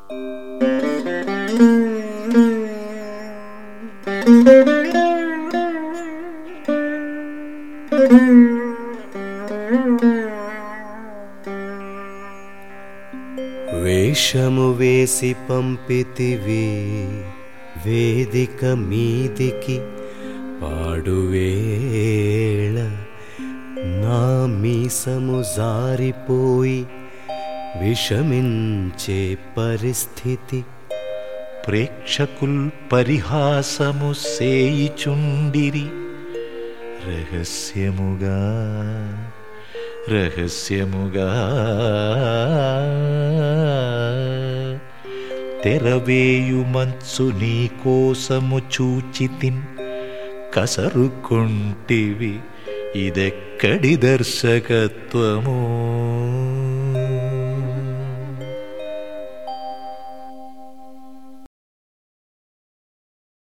వేషము వేసి పంపితివి వేదిక మీదికి పాడువేళ నా మీసము జారిపోయి విషమించే పరిస్థితి. ప్రేక్షకుల్ పరిహాసము సేయిచుండిరి రహస్యముగా రహస్యముగా. తెరవేయు మంచు నీ కోసము చూచితిన్ కసరుకుంటివి ఇదెక్కడి దర్శకత్వము.